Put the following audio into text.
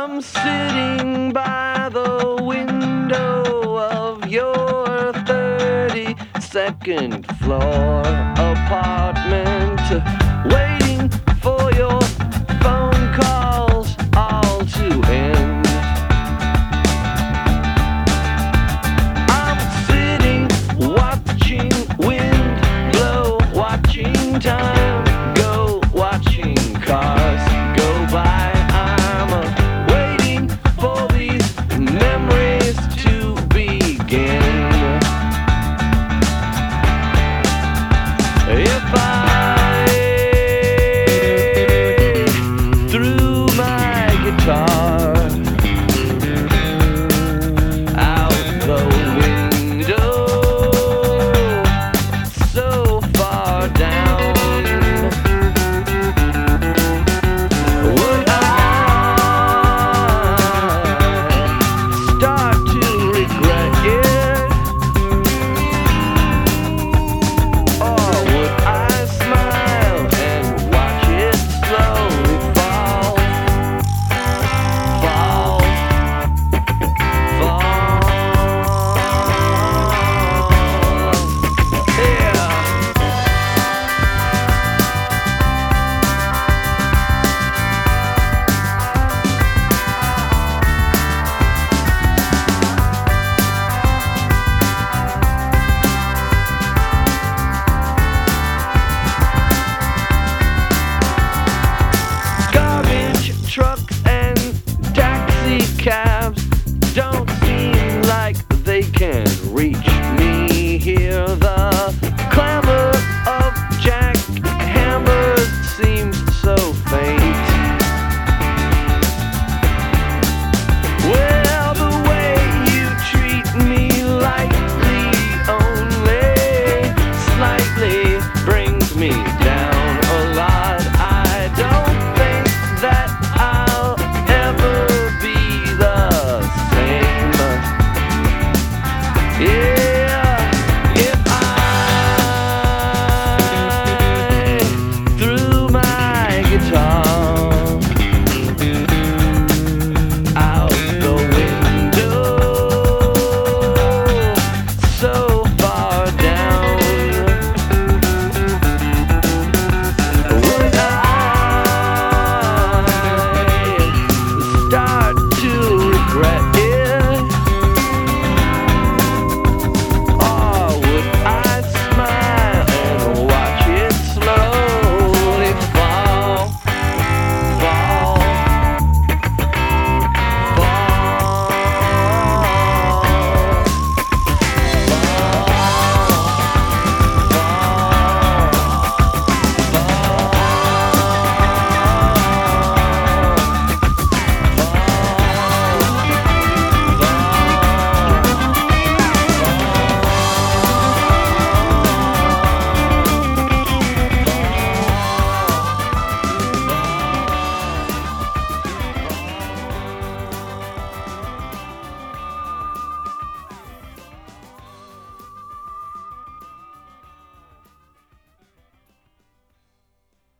I'm sitting by the window of your 32nd floor apartment, waiting for your phone calls all to end. I'm sitting watching wind blow, watching time go, watching cars go by. I'm waiting for these memories to begin. If I threw my guitar out the window so far down, would I start to regret it? Or would I smile and watch it slowly fall, fall, fall? Yeah. Garbage trucks and taxi cabs don't seem like they can reach